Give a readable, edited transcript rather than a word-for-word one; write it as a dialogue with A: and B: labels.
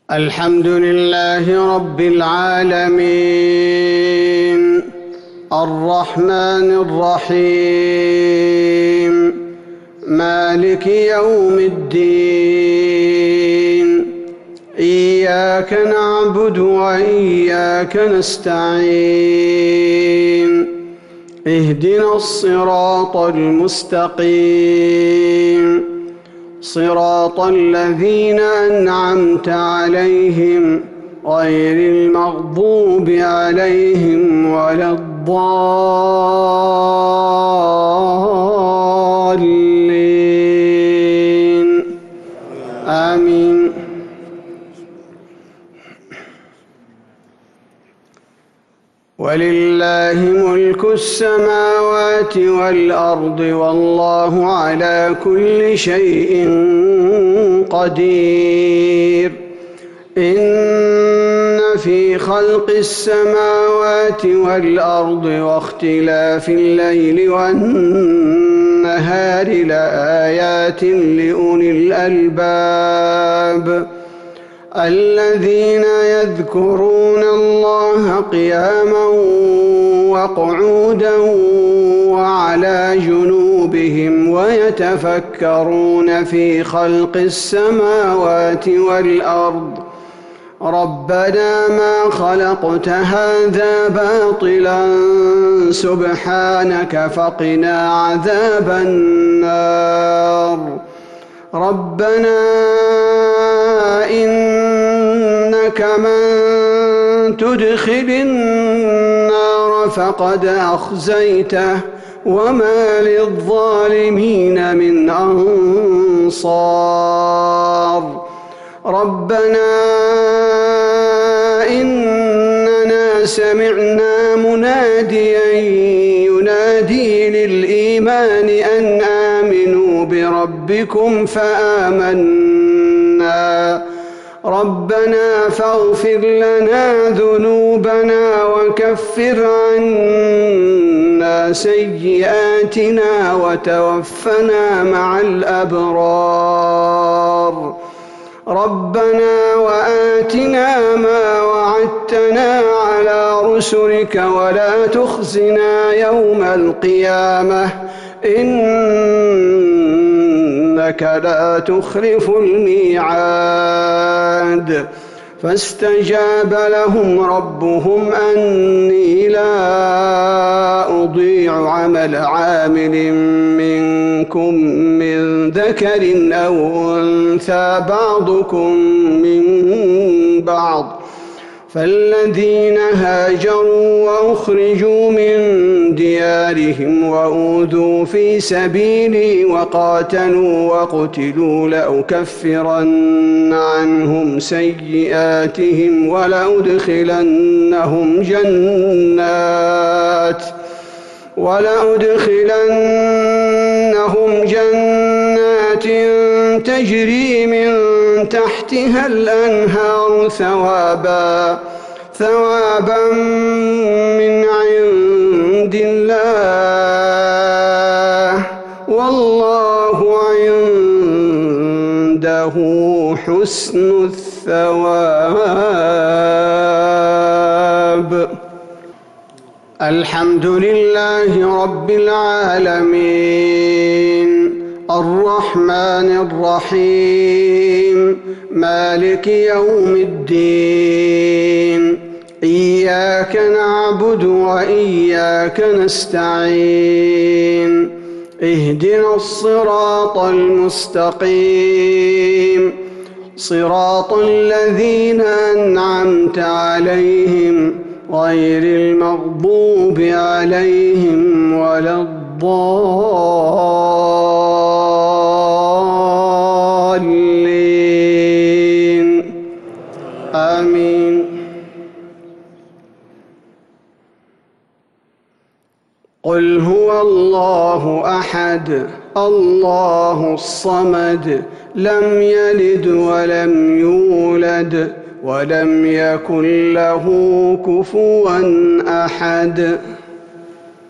A: الحمد لله رب العالمين الرحمن الرحيم مالك يوم الدين إياك نعبد وإياك نستعين اهدنا الصراط المستقيم صراط الذين أنعمت عليهم غير المغضوب عليهم ولا الضالين آمين. ولله ملك السماوات والأرض والله على كل شيء قدير. إن في خلق السماوات والأرض واختلاف الليل والنهار لآيات لأولي الألباب الذين يذكرون الله قياما وقعودا وعلى جنوبهم ويتفكرون في خلق السماوات والأرض ربنا ما خلقت هذا باطلا سبحانك فقنا عذاب النار. ربنا إنك من تدخل النار فقد أخزيته وما للظالمين من أنصار. ربنا إننا سمعنا مناديا ينادي للإيمان أن آمنوا بربكم فآمنا. ربنا فاغفر لنا ذنوبنا وكفر عنا سيئاتنا وتوفنا مع الأبرار. ربنا وآتنا ما وعدتنا على رسلك ولا تخزنا يوم القيامة إنك لا تخلف الميعاد. فاستجاب لهم ربهم أني لا أضيع عمل عامل منكم من ذكر أو أنثى بعضكم من بعض. فالذين هاجروا وأخرجوا من ديارهم وأوذوا في سبيلي وقاتلوا وقتلوا لأكفرن عنهم سيئاتهم ولأدخلنهم جنات تجري من تحتها الأنهار ثوابا من عند الله والله عنده حسن الثواب. الحمد لله رب العالمين الرحمن الرحيم مالك يوم الدين إياك نعبد وإياك نستعين اهدنا الصراط المستقيم صراط الذين أنعمت عليهم غير المغضوب عليهم ولا الضالين آمين. قل هو الله أحد الله الصمد لم يلد ولم يولد ولم يكن له كفوا أحد.